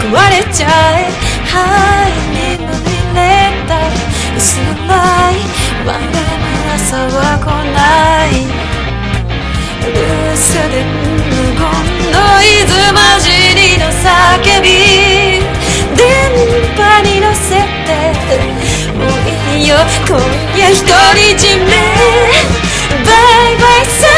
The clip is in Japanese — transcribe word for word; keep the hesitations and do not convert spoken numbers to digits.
壊れちゃえ灰にまみれた薄暗いワンルーム朝は来ない留守電無言ノイズ混じりの叫び電波に乗せてもういいよ今夜独り占めバイバイさ